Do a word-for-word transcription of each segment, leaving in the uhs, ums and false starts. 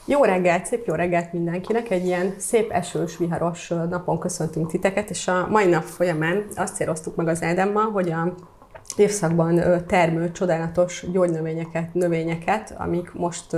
Jó reggelt, szép jó reggelt mindenkinek! Egy ilyen szép esős, viharos napon köszöntünk titeket, és a mai nap folyamán azt céloztuk meg az Ádámmal, hogy a évszakban termő csodálatos gyógynövényeket, növényeket, amik most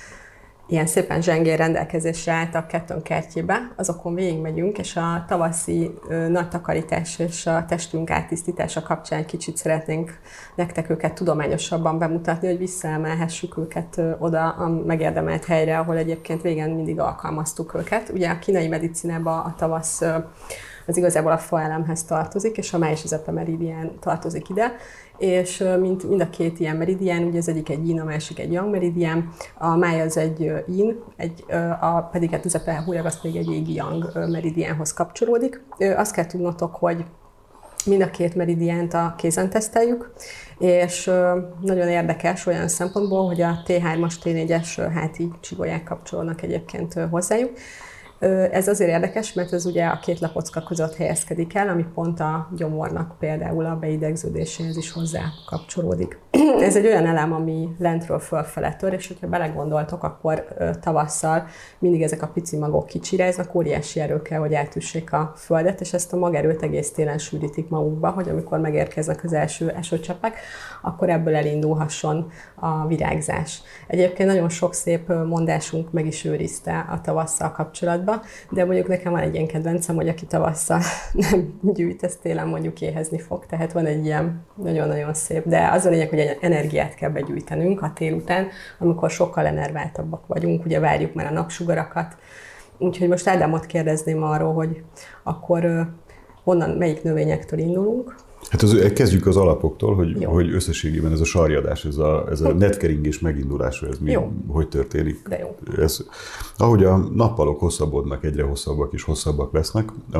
ilyen szépen zsengén rendelkezésre álltak kettőnk kertjébe, azokon végigmegyünk, és a tavaszi ö, nagy takarítás és a testünk áttisztítása kapcsán kicsit szeretnénk nektek őket tudományosabban bemutatni, hogy visszaemelhessük őket ö, oda a megérdemelt helyre, ahol egyébként régen mindig alkalmaztuk őket. Ugye a kínai medicinában a tavasz ö, az igazából a faelemhez tartozik, és a máj és az epimeridián tartozik ide, és mint mind a két ilyen meridián, ugye az egyik egy yin, a másik egy yang meridián, a máj az egy yin, egy, a, pedig az epihújag az pedig egy égi yang meridiánhoz kapcsolódik. Azt kell tudnotok, hogy mind a két meridiánt a kézen teszteljük, és nagyon érdekes olyan szempontból, hogy a té hármas, té négyes háti csigolyák kapcsolódnak egyébként hozzájuk. Ez azért érdekes, mert ez ugye a két lapocka között helyezkedik el, ami pont a gyomornak például a beidegződéséhez is hozzá kapcsolódik. Ez egy olyan elem, ami lentről fölfele tör, és hogyha belegondoltok, akkor tavasszal mindig ezek a pici magok kicsiráznak, óriási erő kell, hogy átüssék a földet, és ezt a magerőt egész télen sűrítik magukba, hogy amikor megérkeznek az első esőcseppek, akkor ebből elindulhasson a virágzás. Egyébként nagyon sok szép mondásunk meg is őrizte a tavasszal kapcsolatban, de mondjuk nekem van egy ilyen kedvencem, hogy aki tavasszal nem gyűjt, ez télen mondjuk éhezni fog, tehát van egy ilyen nagyon-nagyon szép, de az a lényeg, hogy energiát kell begyűjtenünk a tél után, amikor sokkal enerváltabbak vagyunk, ugye várjuk már a napsugarakat. Úgyhogy most Ádámot kérdezném arról, hogy akkor honnan, melyik növényektől indulunk? Hát az, kezdjük az alapoktól, hogy, hogy összességében ez a sarjadás, ez a, ez a netkeringés megindulása, ez mi, hogy történik. De jó. Ez, ahogy a nappalok hosszabbodnak, egyre hosszabbak és hosszabbak lesznek, a,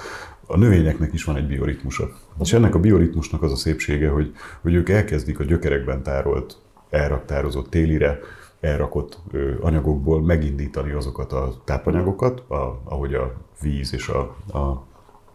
a növényeknek is van egy bioritmusa. Uh-huh. És ennek a bioritmusnak az a szépsége, hogy, hogy ők elkezdik a gyökerekben tárolt, elraktározott télire, elrakott ö, anyagokból megindítani azokat a tápanyagokat, a, ahogy a víz és a, a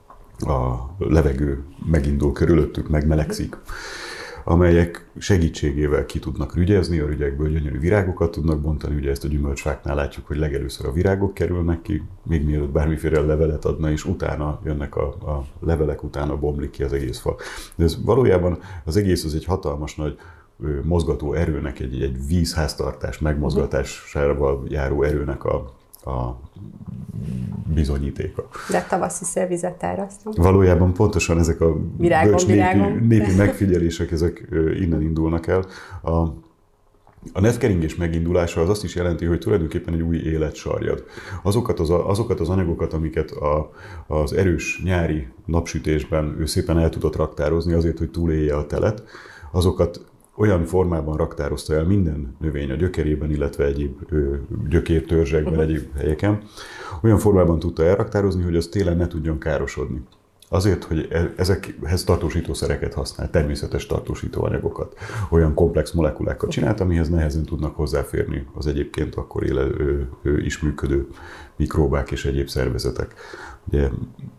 a levegő megindul körülöttük, megmelegszik, amelyek segítségével ki tudnak rügyezni, a rügyekből gyönyörű virágokat tudnak bontani. Ugye ezt a gyümölcsfáknál látjuk, hogy legelőször a virágok kerülnek ki, még mielőtt bármiféle levelet adna, és utána jönnek a, a levelek, utána bomlik ki az egész fa. De ez valójában az egész az egy hatalmas nagy mozgató erőnek, egy, egy vízháztartás megmozgatásával járó erőnek a a bizonyítéka. De tavaszi szélvizet árasztom. Valójában pontosan ezek a virágon, bölcs népi, virágon. népi megfigyelések, ezek innen indulnak el. A, a netkeringés megindulása az azt is jelenti, hogy tulajdonképpen egy új élet sarjad. Azokat az, azokat az anyagokat, amiket a, az erős nyári napsütésben ő szépen el tudott raktározni azért, hogy túlélje a telet, azokat olyan formában raktározta el minden növény a gyökerében, illetve egyéb gyökértörzsekben, uh-huh. egyéb helyeken, olyan formában tudta elraktározni, hogy az télen ne tudjon károsodni. Azért, hogy ezekhez tartósítószereket használ, természetes tartósítóanyagokat, olyan komplex molekulákat csinált, amihez nehezen tudnak hozzáférni az egyébként akkor élő, is működő mikróbák és egyéb szervezetek. Ugye,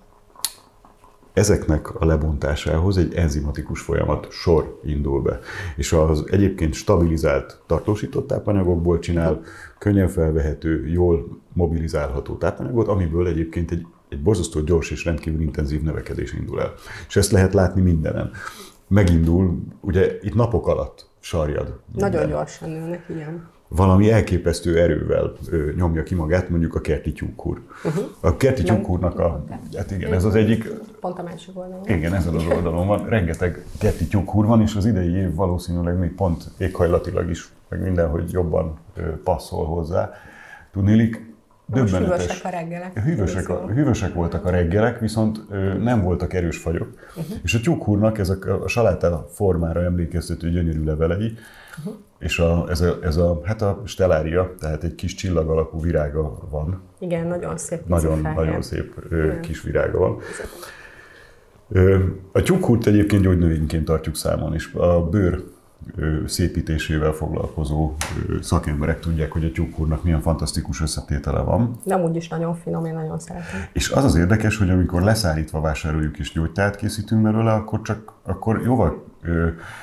ezeknek a lebontásához egy enzimatikus folyamat sor indul be, és az egyébként stabilizált, tartósított tápanyagokból csinál könnyen felvehető, jól mobilizálható tápanyagot, amiből egyébként egy, egy borzasztó gyors és rendkívül intenzív növekedés indul el. És ezt lehet látni mindenen. Megindul, ugye itt napok alatt sarjad. Minden. Nagyon gyorsan nőnek, igen. Valami elképesztő erővel ö, nyomja ki magát, mondjuk a kerti tyúkhúr. Uh-huh. A kerti tyúkhúrnak a... Hát igen, ez az egyik... Pont a másik oldalon. Igen, ezen az oldalon van. Rengeteg kerti tyúkhúr van, és az idei év valószínűleg még pont éghajlatilag is, meg mindenhogy jobban ö, passzol hozzá. Tudnélik, döbbenetes. Hűvösek a reggelek. Hűvösek, a, hűvösek voltak a reggelek, viszont ö, nem voltak erős fagyok. Uh-huh. És a tyúkhúrnak ezek a, a saláta formára emlékeztető gyönyörű levelei, uh-huh. és a, ez, a, ez a, hát a stellária, tehát egy kis csillag alakú virága van. Igen, nagyon szép. Nagyon, nagyon szép ö, kis virága van. Ö, a tyúkhúrt egyébként gyógynövényként tartjuk számon, és a bőr ö, szépítésével foglalkozó ö, szakemberek tudják, hogy a tyúkhúrnak milyen fantasztikus összetétele van. De amúgy is nagyon finom, én nagyon szeretem. És az az érdekes, hogy amikor leszárítva vásároljuk és gyógytát készítünk belőle, akkor csak akkor jóval ö,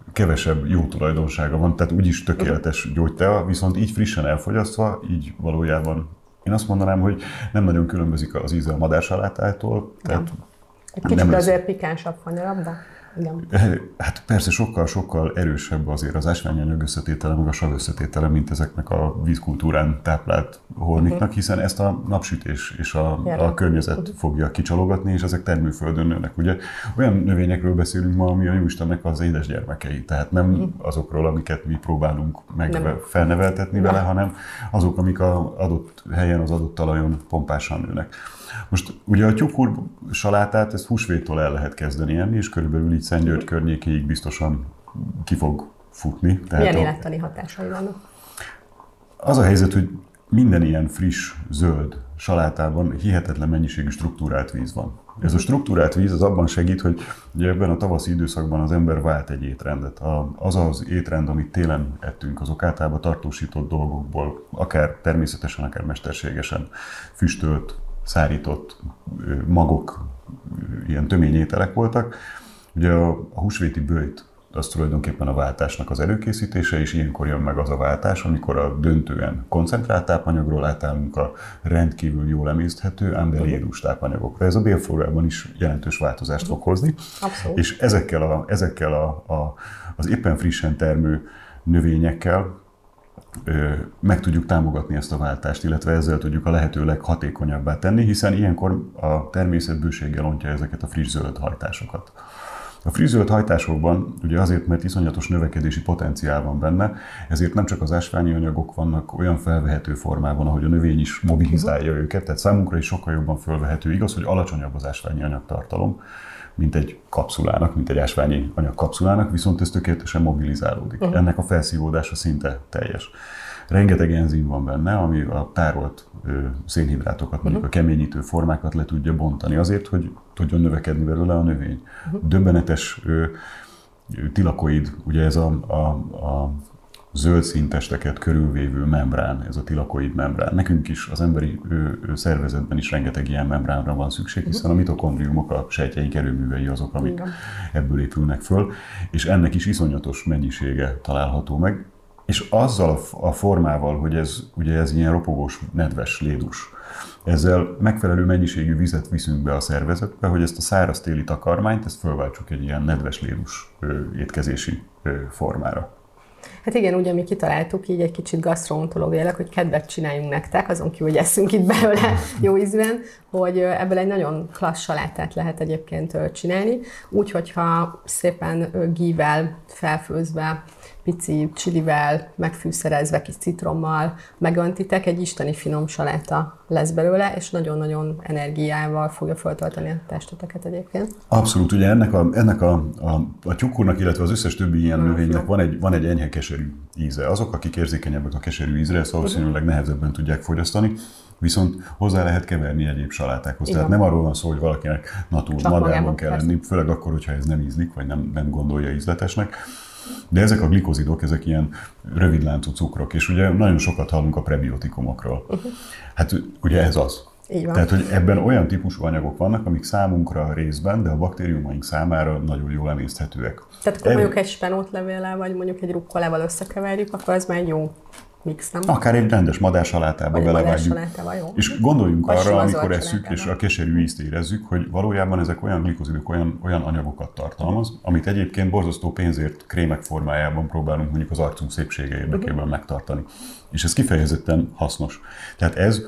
kevesebb jó tulajdonsága van, tehát úgyis tökéletes gyógytea, viszont így frissen elfogyasztva, így valójában én azt mondanám, hogy nem nagyon különbözik az íze a madársalátától. Tehát egy kicsit azért pikánsabb, fanyarabb, de igen. Hát persze sokkal-sokkal erősebb azért az ásványanyag összetétele, meg a sav összetétele, mint ezeknek a vízkultúrán táplált holmiknak, uh-huh. hiszen ezt a napsütés és a, a környezet uh-huh. fogja kicsalogatni, és ezek termőföldön nőnek. Ugye olyan növényekről beszélünk ma, ami a Jóistennek az édesgyermekei, tehát nem uh-huh. azokról, amiket mi próbálunk meg nem. felneveltetni vele, hanem azok, amik az adott helyen, az adott talajon pompásan nőnek. Most ugye a tyúkur salátát, ezt húsvéttől el lehet kezdeni enni, és körülbelül így Szentgyörgy környékéig biztosan ki fog futni. Tehát milyen élettani hatásai vannak? Az a helyzet, hogy minden ilyen friss, zöld salátában hihetetlen mennyiségű struktúrált víz van. Ez a struktúrált víz az abban segít, hogy ugye ebben a tavaszi időszakban az ember vált egy étrendet. Az az étrend, amit télen ettünk, azok általában tartósított dolgokból, akár természetesen, akár mesterségesen füstölt, szárított magok, ilyen töményételek voltak. Ugye a, a húsvéti böjt az tulajdonképpen a váltásnak az előkészítése, és ilyenkor jön meg az a váltás, amikor a döntően koncentrált tápanyagról átállunk a rendkívül jól emészthető, ám de lédús tápanyagokra. Ez a bélflórában is jelentős változást fog hozni. Abszolút. És ezekkel, a, ezekkel a, a, az éppen frissen termő növényekkel meg tudjuk támogatni ezt a váltást, illetve ezzel tudjuk a lehető leghatékonyabbá tenni, hiszen ilyenkor a természet bőséggel ontja ezeket a friss zöld hajtásokat. A friss zöld hajtásokban ugye azért, mert iszonyatos növekedési potenciál van benne, ezért nem csak az ásványi anyagok vannak olyan felvehető formában, ahogy a növény is mobilizálja őket, tehát számunkra is sokkal jobban felvehető. Igaz, hogy alacsonyabb az ásványi anyagtartalom, mint egy kapszulának, mint egy ásványi anyag kapszulának, viszont ez tökéletesen mobilizálódik. Uh-huh. Ennek a felszívódása szinte teljes. Rengeteg enzim van benne, ami a tárolt ö, szénhidrátokat, mondjuk uh-huh. a keményítő formákat le tudja bontani azért, hogy tudjon növekedni belőle a növény. Uh-huh. Döbbenetes ö, tilakoid, ugye ez a, a, a zöld színtesteket körülvévő membrán, ez a tilakoid membrán. Nekünk is, az emberi ö, ö, szervezetben is rengeteg ilyen membránra van szükség, hiszen a mitokondriumok, a sejtjeink erőművei azok, amik igen. ebből épülnek föl, és ennek is iszonyatos mennyisége található meg. És azzal a formával, hogy ez, ugye ez ilyen ropogós, nedves, lédus, ezzel megfelelő mennyiségű vizet viszünk be a szervezetbe, hogy ezt a száraz téli takarmányt, ezt fölváltsuk egy ilyen nedves, lédus ö, étkezési ö, formára. Hát igen, ugye mi kitaláltuk így egy kicsit gasztrontológiailag, hogy kedvet csináljunk nektek, azon kívül, hogy eszünk itt belőle jó ízűen, hogy ebből egy nagyon klassz salátát lehet egyébként csinálni, úgy, hogyha szépen gível felfőzve, pici csilivel, megfűszerezve, kis citrommal megöntitek, egy isteni finom saláta lesz belőle, és nagyon-nagyon energiával fogja föltölteni a testeteket egyébként. Abszolút, ugye ennek a, ennek a, a, a tyúkurnak, illetve az összes többi ilyen növénynek van egy, van egy enyhe keserű íze. Azok, akik érzékenyebbek a keserű ízre, ezt valószínűleg nehezebben tudják fogyasztani, viszont hozzá lehet keverni egyéb salátákhoz. Igen. Tehát nem arról van szó, hogy valakinek natur madárban kell lenni, főleg akkor, hogyha ez nem ízlik, vagy nem, nem gondolja ízletesnek. De ezek a glikozidok, ezek ilyen rövidláncú cukrok, és ugye nagyon sokat hallunk a prebiotikumokról. Uh-huh. Hát ugye ez az. Tehát, hogy ebben olyan típusú anyagok vannak, amik számunkra részben, de a baktériumaink számára nagyon jól emészthetőek. Tehát akkor mondjuk egy spenótlevéllel, vagy mondjuk egy rukkolával összekeverjük, akkor ez már egy jó mix, nem? Akár egy rendes madársalátába belevágjuk. És gondoljunk vagy arra, amikor esszük, és a keserű ízt érezzük, hogy valójában ezek olyan glikozidok, olyan, olyan anyagokat tartalmaz, amit egyébként borzasztó pénzért krémek formájában próbálunk mondjuk az arcunk szépsége érdekében uh-huh. megtartani. És ez kifejezetten hasznos. Tehát ez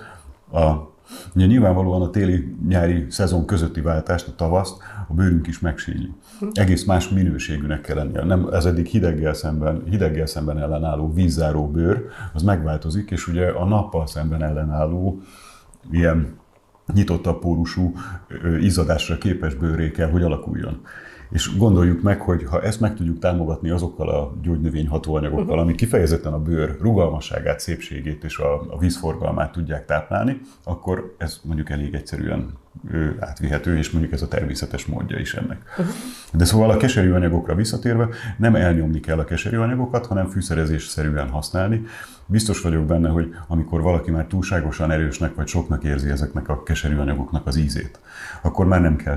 a Ugye nyilvánvalóan a téli-nyári szezon közötti váltást, a tavaszt, a bőrünk is megsínyli. Egész más minőségűnek kell lennie. Nem, ez eddig hideggel szemben, hideggel szemben ellenálló vízzáró bőr, az megváltozik, és ugye a nappal szemben ellenálló ilyen nyitottabb pórusú, izzadásra képes bőrré kell, hogy alakuljon. És gondoljuk meg, hogy ha ezt meg tudjuk támogatni azokkal a gyógynövény hatóanyagokkal, uh-huh. amik kifejezetten a bőr rugalmasságát, szépségét és a, a vízforgalmát tudják táplálni, akkor ez mondjuk elég egyszerűen ő, átvihető, és mondjuk ez a természetes módja is ennek. Uh-huh. De szóval a keserű anyagokra visszatérve, nem elnyomni kell a keserű anyagokat, hanem fűszerezésszerűen használni. Biztos vagyok benne, hogy amikor valaki már túlságosan erősnek vagy soknak érzi ezeknek a keserű anyagoknak az ízét, akkor már nem kell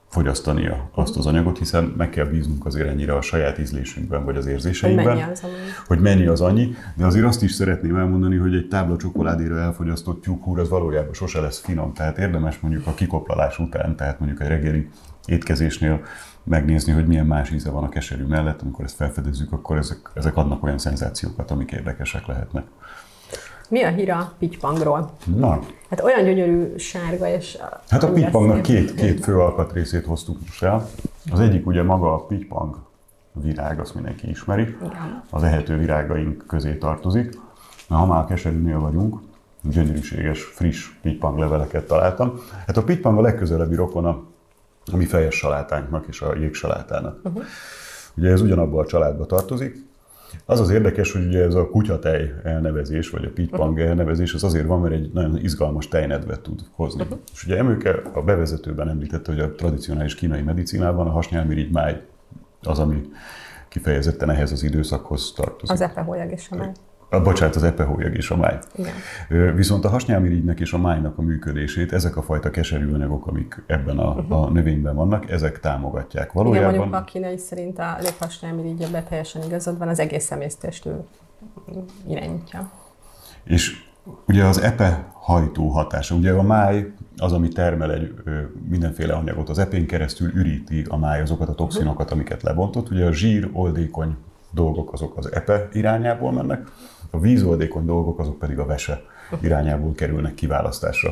fogyasztania azt az anyagot, hiszen meg kell bíznunk azért ennyire a saját ízlésünkben, vagy az érzéseinkben, hogy mennyi az, annyi. hogy mennyi az annyi, de azért azt is szeretném elmondani, hogy egy tábla csokoládéra elfogyasztott tyúkhúr az valójában sose lesz finom, tehát érdemes mondjuk a kikoplalás után, tehát mondjuk egy reggeli étkezésnél megnézni, hogy milyen más íze van a keserű mellett, amikor ezt felfedezzük, akkor ezek, ezek adnak olyan szenzációkat, amik érdekesek lehetnek. Mi a hír a pittypangról? Na. Hát olyan gyönyörű sárga, és... Hát a pittypangnak két, két fő alkatrészét hoztuk most el. Az egyik ugye maga a pittypang virág, azt mindenki ismeri. Igen. Az ehető virágaink közé tartozik. Na, ha már a keserűnél vagyunk, gyönyörűséges, friss pittypang leveleket találtam. Hát a pittypang a legközelebbi rokona a mi fejes salátánknak és a jégsalátának. Uh-huh. Ugye ez ugyanabban a családba tartozik. Az az érdekes, hogy ugye ez a kutyatej elnevezés, vagy a pittypang elnevezés, az azért van, mert egy nagyon izgalmas tejnedvet tud hozni. Uh-huh. És ugye Emőke a bevezetőben említette, hogy a tradicionális kínai medicinában a hasnyálmirigy máj az, ami kifejezetten ehhez az időszakhoz tartozik. Az epehólyag és a máj. A, bocsánat, az epehólyag és a máj. Igen. Viszont a hasnyálmirigynek és a májnak a működését, ezek a fajta keserű anyagok, amik ebben a, uh-huh. a növényben vannak, ezek támogatják. Valójában... Igen, mondjuk a kínai szerint a léghasnyálmirigybe teljesen igazad van, az egész emésztést irányítja. És ugye az epe hajtó hatása, ugye a máj az, ami termel egy ö, mindenféle anyagot, az epén keresztül üríti a máj azokat a toxinokat, uh-huh. amiket lebontott. Ugye a zsír, oldékony dolgok azok az epe irányából mennek, a vízoldékony dolgok azok pedig a vese irányából kerülnek kiválasztásra.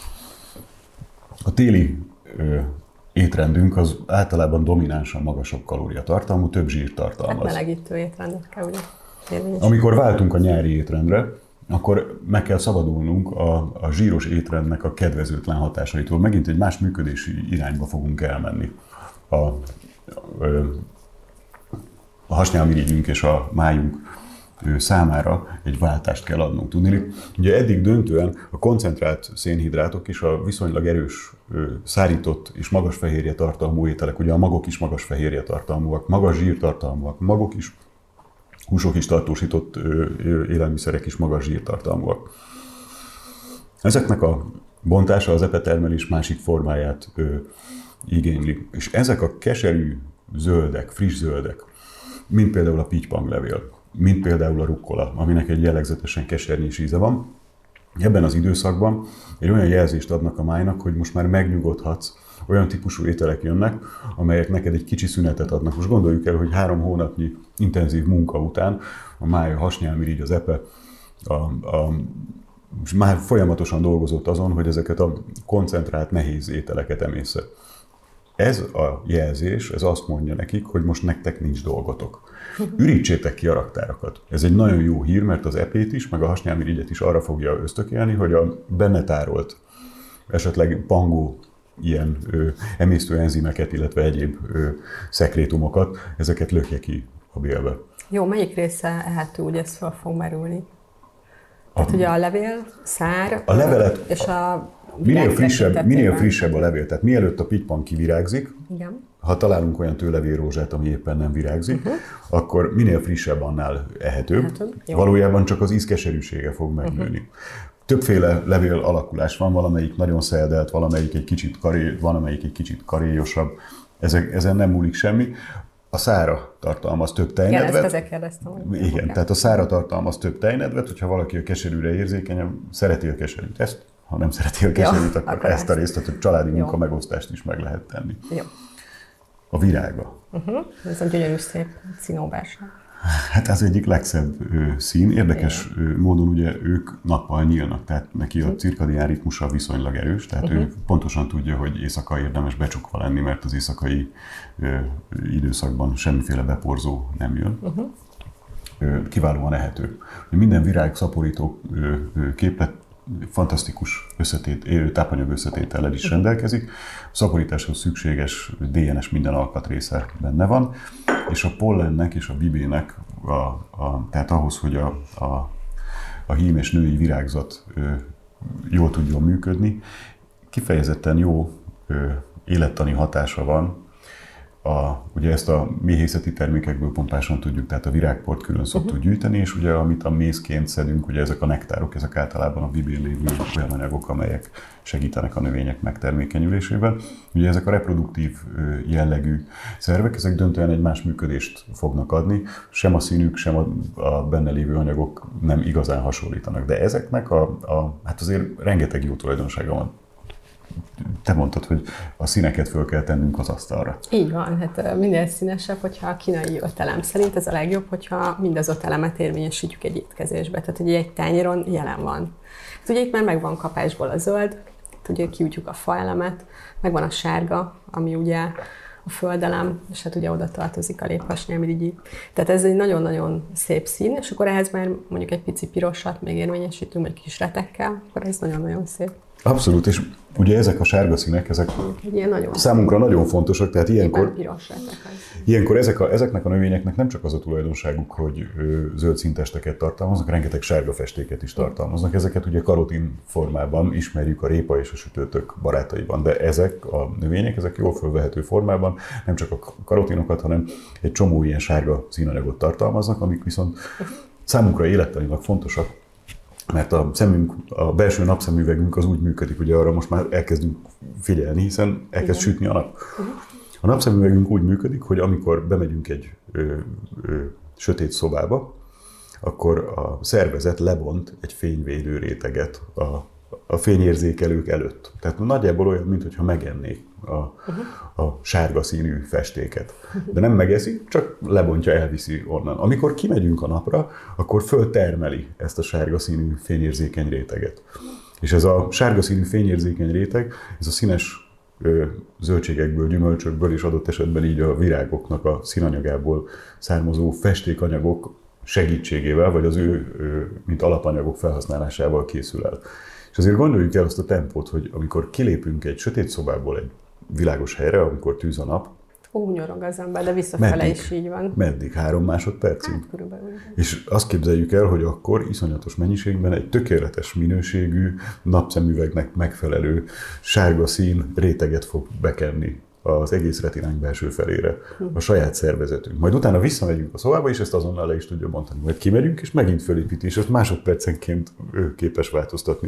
A téli ö, étrendünk az általában dominánsan magasabb kalóriatartalmú, több zsírt tartalmaz. Hát melegítő étrendet kell ugye érvényes. Amikor váltunk a nyári étrendre, akkor meg kell szabadulnunk a, a zsíros étrendnek a kedvezőtlen hatásaitól. Megint egy más működési irányba fogunk elmenni. A, a, a hasnyálmirigyünk és a májunk számára egy váltást kell adnunk. Tudni, ugye eddig döntően a koncentrált szénhidrátok és a viszonylag erős szárított és magas fehérje tartalmú ételek, ugye a magok is magas fehérje tartalmúak, magas zsírtartalmúak, magok is, húsok is tartósított élelmiszerek is magas zsírtartalmúak. Ezeknek a bontása az epetermelés másik formáját ö, igényli. És ezek a keserű zöldek, friss zöldek, mint például a pittypanglevél, mint például a rukkola, aminek egy jellegzetesen kesernyés íze van, ebben az időszakban egy olyan jelzést adnak a májnak, hogy most már megnyugodhatsz, olyan típusú ételek jönnek, amelyek neked egy kicsi szünetet adnak. Most gondoljuk el, hogy három hónapnyi intenzív munka után a máj, a hasnyálmirigy, az epe, a, a, már folyamatosan dolgozott azon, hogy ezeket a koncentrált, nehéz ételeket emészze. Ez a jelzés, ez azt mondja nekik, hogy most nektek nincs dolgotok. Ürítsétek ki a raktárakat. Ez egy nagyon jó hír, mert az epét is, meg a hasnyálmirigyet is arra fogja ösztökélni, hogy a benne tárolt, esetleg pangó ilyen ö, emésztőenzimeket, illetve egyéb ö, szekrétumokat, ezeket lökje ki a bélbe. Jó, melyik része ehető, úgy ez fel fog merülni? Tehát ugye a levél, szár, a levelet, és a minél frissebb, minél frissebb a levél, tehát mielőtt a pittypang kivirágzik, igen. Ha találunk olyan tőlevélrózsát, ami éppen nem virágzik, uh-huh. akkor minél frissebb, annál ehetőbb. Ehetőbb. Valójában csak az ízkeserűsége fog megnőni. Uh-huh. Többféle levél alakulás van, valamelyik nagyon szeldelt, valamelyik egy kicsit karé, valamelyik egy kicsit karélyosabb. Ezek, ezen nem múlik semmi. A szára tartalmaz több tejnedvet. Igen, ezt ezek kérdeztem. Igen, okay. Tehát a szára tartalmaz több tejnedvet, hogyha valaki a keserűre érzékenyebb, szereti a keserűt, ezt, ha nem szereti a keserűt, akkor, akkor ezt a részt, tehát a családi jó. munka megosztást is meg lehet tenni. Jó. A virága. Uh-huh. Ez a gyönyörű szép színóbása. Hát ez egyik legszebb ö, szín. Érdekes ö, módon ugye ők nappal nyílnak, tehát neki a cirkadián ritmusa viszonylag erős, tehát uh-huh. ő pontosan tudja, hogy éjszaka érdemes becsukva lenni, mert az éjszakai ö, időszakban semmiféle beporzó nem jön. Uh-huh. Ö, kiválóan ehető. Minden virág szaporító ö, ö, képlet fantasztikus összetét, tápanyag összetétellel is rendelkezik. A szaporításhoz szükséges dé en es minden alkatrésze benne van, és a pollennek és a bibének, a, a, tehát ahhoz, hogy a, a, a hím és női virágzat ö, jól tudjon működni, kifejezetten jó ö, élettani hatása van A, ugye ezt a méhészeti termékekből pompásan tudjuk, tehát a virágport külön szoktuk uh-huh. gyűjteni, és ugye amit a mézként szedünk, ugye ezek a nektárok, ezek általában a bibén lévő olyan anyagok, amelyek segítenek a növények megtermékenyülésében. Ugye ezek a reproduktív jellegű szervek, ezek döntően egy más működést fognak adni, sem a színük, sem a, a benne lévő anyagok nem igazán hasonlítanak, de ezeknek a, a hát azért rengeteg jó tulajdonsága van. Te mondtad, hogy a színeket föl kell tennünk az asztalra. Így van, hát minél színesebb, hogyha a kínai öt elem szerint ez a legjobb, hogyha mind az öt elemet érvényesítjük egy étkezésbe. Tehát ugye egy tányéron jelen van. Hát ugye itt már megvan kapásból a zöld, ugye kiújtjuk a faelemet, megvan a sárga, ami ugye a földelem, és hát ugye oda tartozik a léphasnyálmirigy. Tehát ez egy nagyon-nagyon szép szín, és akkor ehhez már mondjuk egy pici pirosat még érvényesítünk, vagy kis retekkel, akkor ez nagyon-nagyon szép. Abszolút, és ugye ezek a sárga színek, ezek nagyon számunkra nagyon fontosak, tehát ilyenkor, ilyenkor ezek a, ezeknek a növényeknek nem csak az a tulajdonságuk, hogy zöld színtesteket tartalmaznak, rengeteg sárga festéket is tartalmaznak. Ezeket ugye karotin formában ismerjük a répa és a sütőtök barátaiban, de ezek a növények, ezek jól fölvehető formában nem csak a karotinokat, hanem egy csomó ilyen sárga színanyagot tartalmaznak, amik viszont számunkra élettanilag fontosak. Mert a szemünk, a belső napszemüvegünk az úgy működik, ugye arra most már elkezdünk figyelni, hiszen elkezd Igen. sütni a nap. Uh-huh. A napszemüvegünk úgy működik, hogy amikor bemegyünk egy ö, ö, sötét szobába, akkor a szervezet lebont egy fényvédő réteget a, a fényérzékelők előtt. Tehát nagyjából olyan, mintha megennék a, uh-huh. a sárga színű festéket. De nem megeszi, csak lebontja, elviszi onnan. Amikor kimegyünk a napra, akkor föltermeli ezt a sárga színű fényérzékeny réteget. És ez a sárga színű fényérzékeny réteg, ez a színes ö, zöldségekből, gyümölcsökből és adott esetben így a virágoknak a színanyagából származó festékanyagok segítségével, vagy az ő, ö, mint alapanyagok felhasználásával készül el. És azért gondoljuk el azt a tempót, hogy amikor kilépünk egy sötét szobából egy világos helyre, amikor tűz a nap. Ó, nyorog az ember, de visszafele meddig, is így van. Meddig? Három másodpercig? Hát, körülbelül. És azt képzeljük el, hogy akkor iszonyatos mennyiségben egy tökéletes minőségű, napszemüvegnek megfelelő sárga szín réteget fog bekenni az egész retinánk belső felére, a saját szervezetünk. Majd utána visszamegyünk a szobába, és ezt azonnal le is tudja mondani. Majd kimegyünk, és megint fölépíti, és ezt másodpercenként ő képes változtatni.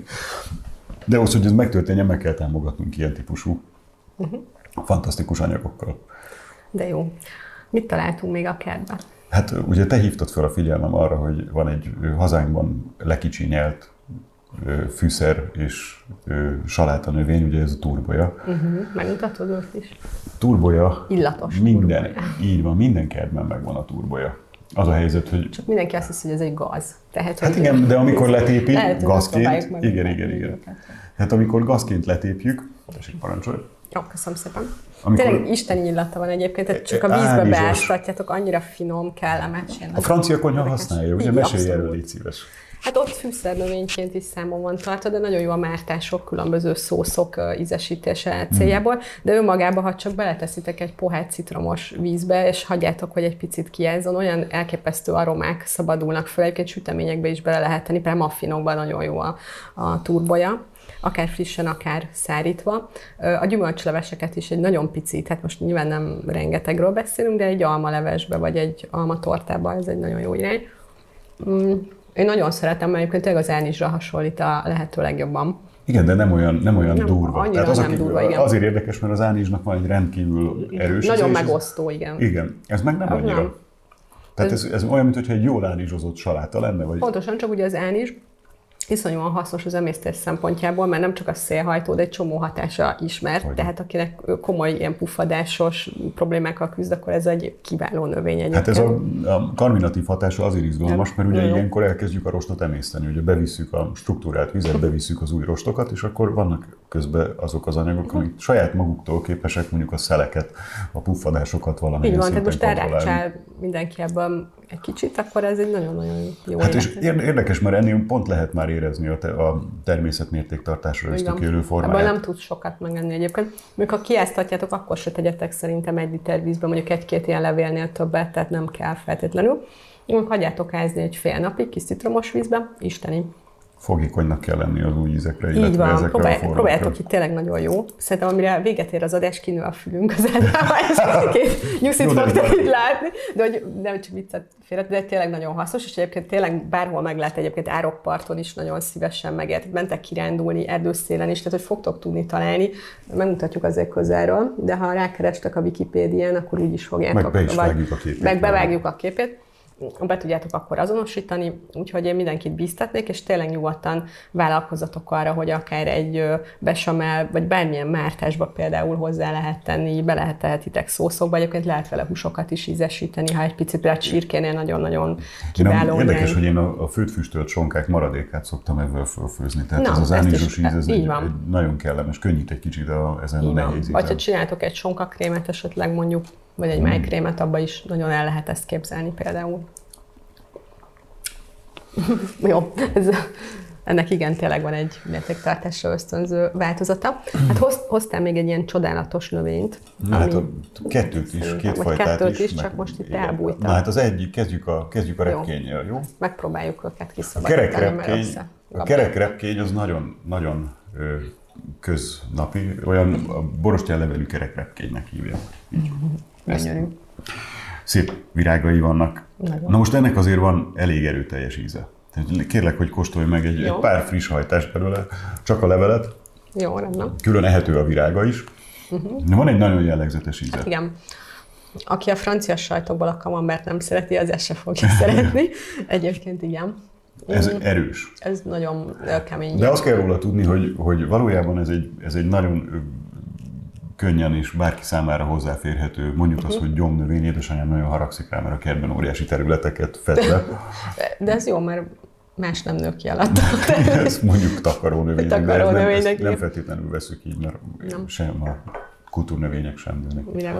De ahhoz, hogy ez megtörténjen, meg kell támogatnunk ilyen típusú uh-huh. fantasztikus anyagokkal. De jó. Mit találtunk még a kertben? Hát ugye te hívtad fel a figyelmem arra, hogy van egy hazánkban lekicsinyelt fűszer és saláta növény, ugye ez a turboja. Uh-huh. Megmutatod őt is? Turboja. Illatos minden, turboja. Így van, minden kertben megvan a turboja. Az a helyzet, hogy... Csak mindenki azt hiszi, hogy ez egy gaz. Tehát, hát igen, de amikor letépik gazként... Igen, igen, igen. Hát amikor gazként letépjük... Tessék, parancsolj. Jó, köszönöm szépen. Amikor... Tényleg isteni illata van egyébként, tehát csak a vízbe beáztatjátok, annyira finom, kellemes. A francia konyha használja, ugye? Mesélj erről, légy szíves. Hát ott fűszernövényként is számon van tartva, de nagyon jó a mártások, különböző szószok ízesítése céljából, de önmagában, ha csak beleteszitek egy pohár citromos vízbe, és hagyjátok, hogy egy picit kiázzon, olyan elképesztő aromák szabadulnak fel, egyébként süteményekbe is bele lehet tenni, például muffinokban nagyon jó a, a turboja, akár frissen, akár szárítva. A gyümölcsleveseket is egy nagyon picit, hát most nyilván nem rengetegről beszélünk, de egy almalevesbe, vagy egy almatortába, ez egy nagyon jó irány. Én nagyon szeretem, mert egyébként tényleg az árnizsra hasonlít a lehető legjobban. Igen, de nem olyan, nem olyan nem, durva. Tehát az, nem aki, durva, igen. Azért érdekes, mert az árnizsnak van egy rendkívül erős. Nagyon megosztó, igen. Igen, ez meg nem annyira. Nem. Tehát ez, ez olyan, mintha egy jól árnizsozott saláta lenne? Vagy... Pontosan, csak ugye az árnizs iszonyúan hasznos az emésztés szempontjából, mert nem csak a szélhajtó, de egy csomó hatása ismert. Hogy. Tehát akinek komoly ilyen puffadásos problémákkal küzd, akkor ez egy kiváló növény egyébként. Hát ez a, a karminatív hatása azért izgalmas, mert ugye ilyenkor elkezdjük a rostot emészteni. Ugye bevisszük a struktúrált vizet, bevisszük az új rostokat, és akkor vannak közben azok az anyagok, amik saját maguktól képesek mondjuk a szeleket, a puffadásokat valamilyen szinten kontrollálni. Így van, tehát most elrákcsál mindenki ebből egy kicsit, akkor ez egy nagyon-nagyon jó hát és érdekes, mert ennél pont lehet már érezni a, te, a természetmértéktartásra ösztökélő formáját. Ebből nem tudsz sokat megenni egyébként. Mondjuk ha kiáztatjátok, akkor se tegyetek szerintem egy liter vízbe, mondjuk egy-két ilyen levélnél többet, tehát nem kell feltétlenül. Mondjuk hagyjátok ázni egy fél napig, kis citromos vízbe, isteni. Fogékonynak kell lenni az új ízekre, így illetve van, ezekre próbálj, a formokra. próbáljátok, itt tényleg nagyon jó. Szerintem, amire véget ér az adás, kinő a fülünk az Ádámmal, és két nyuszit fogtok itt látni, de hogy nem csak viccet félre, de tényleg nagyon hasznos, és egyébként tényleg bárhol meg lehet, egyébként árokparton is nagyon szívesen megért. Mentek kirándulni, erdőszélen is, tehát hogy fogtok tudni találni. Megmutatjuk azért közelről, de ha rákerestek a Wikipédián, akkor úgy is fogjátok. Meg be is vágjuk a képét. Meg bevágjuk a képét. Be tudjátok akkor azonosítani, úgyhogy én mindenkit bíztatnék, és tényleg nyugodtan vállalkozzatok arra, hogy akár egy besamel, vagy bármilyen mártásba például hozzá lehet tenni, be lehet tehetitek szószokba, egyébként lehet vele húsokat is ízesíteni, ha egy picit lehet csirkénél nagyon-nagyon kiváló. Érdekes, hogy én a, a főtt füstölt sonkák maradékát szoktam ebből fölfőzni, tehát Na, ez az ánizsos íz, ez egy, egy nagyon kellemes, könnyít egy kicsit a, ezen így a nehéz ízen. Vagy ha csináltok egy sonkakrémet esetleg mondjuk, vagy egy májkrémet, abban is nagyon el lehet ezt képzelni például. Jó, ez, ennek igen, tényleg van egy mértéktartásra ösztönző változata. Hát hoz, hoztál még egy ilyen csodálatos növényt. Na, hát a kettőt is, két fajtát kettőt is. is, csak most itt elbújtam. Na hát az egyik, kezdjük a, kezdjük a repkénnyel, jó? Megpróbáljuk őket A kiszabadítani, kerekrepkény, a kerekrepkény az nagyon, nagyon köznapi, olyan a borostyán levelű kerekrepkénynek hívják. Gyönyörű. Szép virágai vannak. Nagyon. Na most ennek azért van elég erőteljes íze. Tehát kérlek, hogy kóstolj meg egy, egy pár friss hajtást belőle, csak a levelet. Jó, rendben. Külön ehető a virága is. Uh-huh. Van egy nagyon jellegzetes íze. Hát igen. Aki a francia sajtokból a kamembert nem szereti, az ezt se fogja szeretni. Egyébként igen. Ez mm. erős. Ez nagyon kemény. De azt kell róla tudni, hogy, hogy valójában ez egy, ez egy nagyon könnyen és bárki számára hozzáférhető, mondjuk uh-huh. az, hogy gyomnövény, édesanyám nagyon haragszik rá, mert a kertben óriási területeket fed le. De ez jó, mert más nem nő ki alatt. Ez mondjuk takarónövények, takaró de nem, nem, nem feltétlenül veszük így, mert nem. Sem a kultúrnövények sem nőnek. Világos.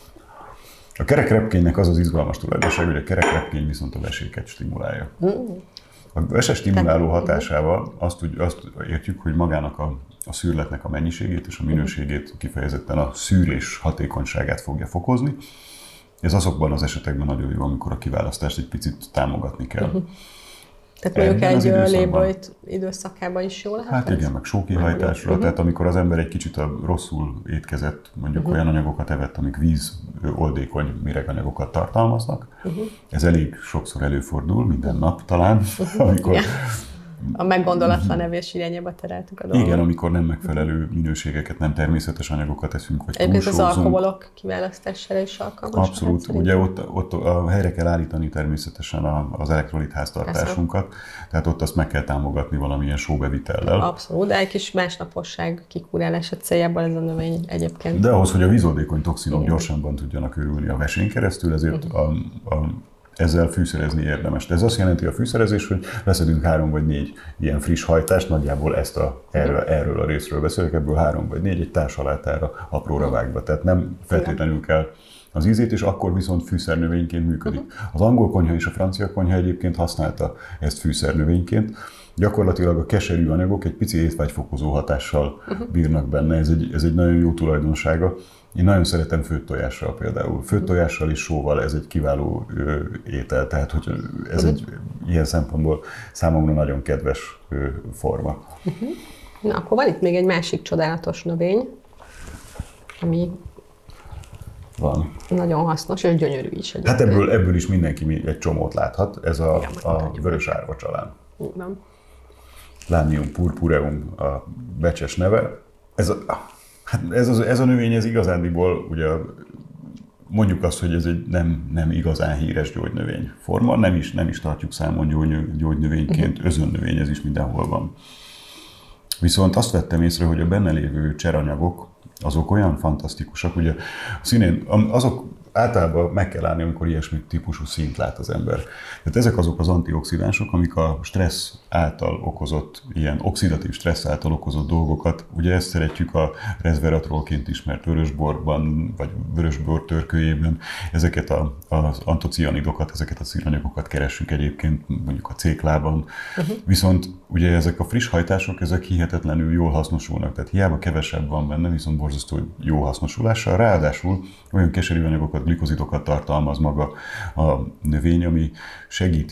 A kerekrepkénynek az az izgalmas tulajdonság, hogy a kerekrepkény viszont a veséket stimulálja. Mm. A vese stimuláló hatásával azt, úgy, azt értjük, hogy magának a, a szűrletnek a mennyiségét és a minőségét kifejezetten a szűrés hatékonyságát fogja fokozni. Ez azokban az esetekben nagyon jó, amikor a kiválasztást egy picit támogatni kell. Uh-huh. Tehát mondjuk egy lébolyt időszakában is jó lehet? Hát igen, meg sókihajtásra, uh-huh. tehát amikor az ember egy kicsit a rosszul étkezett, mondjuk uh-huh. olyan anyagokat evett, amik víz oldékony méreganyagokat tartalmaznak. Uh-huh. Ez elég sokszor előfordul, minden nap talán, uh-huh. amikor... Igen. A meggondolatlan evés irányába tereltük a dolgot. Igen, amikor nem megfelelő minőségeket, nem természetes anyagokat eszünk, vagy egyébként az alkoholok kiválasztására is alkalmas. Abszolút. Ugye ott, ott a helyre kell állítani természetesen az elektrolit háztartásunkat, tehát ott azt meg kell támogatni valamilyen sóbevitellel. Abszolút, de egy kis másnaposság kikurálása céljából ez a növény egyébként. De ahhoz, hogy a vízodékony toxinok gyorsabban tudjanak őrülni a vesén keresztül, ezért uh-huh. a, a ezzel fűszerezni érdemes. De ez azt jelenti a fűszerezés, hogy leszedünk három vagy négy ilyen friss hajtást, nagyjából ezt a, erről, erről a részről beszélek, ebből három vagy négy egy társalátára apróra vágva. Tehát nem feltétlenül kell az ízét, és akkor viszont fűszernövényként működik. Az angol konyha és a francia konyha egyébként használta ezt fűszernövényként. Gyakorlatilag a keserű anyagok egy pici étvágyfokozó hatással bírnak benne, ez egy, ez egy nagyon jó tulajdonsága. Én nagyon szeretem főtt tojással például. Főtt tojással és sóval ez egy kiváló ö, étel, tehát hogy ez uh-huh. egy ilyen szempontból számomra nagyon kedves ö, forma. Uh-huh. Na, akkor van itt még egy másik csodálatos növény, ami van. Nagyon hasznos, és gyönyörű is. Egyébként. Hát ebből, ebből is mindenki egy csomót láthat, ez a, a vörös árvacsalán. Igen. Lamium purpureum a becses neve. Ez a, Hát ez, az, ez a növény, ez igazándiból, ugye mondjuk azt, hogy ez egy nem, nem igazán híres gyógynövény forma, nem is, nem is tartjuk számon gyógy, gyógynövényként, uh-huh. özönnövény, ez is mindenhol van. Viszont azt vettem észre, hogy a benne lévő cseranyagok, azok olyan fantasztikusak, ugye a színén, azok általában meg kell állni, amikor ilyesmi típusú színt lát az ember. Tehát ezek azok az antioxidánsok, amik a stressz által okozott, ilyen oxidatív stressz által okozott dolgokat, ugye ezt szeretjük a resveratrolként ismert vörösborban, vagy vörösbor törkőjében, ezeket a, az antocianidokat, ezeket a színanyagokat keressük egyébként mondjuk a céklában. Uh-huh. Viszont ugye ezek a friss hajtások, ezek hihetetlenül jól hasznosulnak, tehát hiába kevesebb van benne, viszont borzasztó jó hasznosulással, ráadásul olyan keserű anyagokat, glikozidokat tartalmaz maga a növény, ami segíti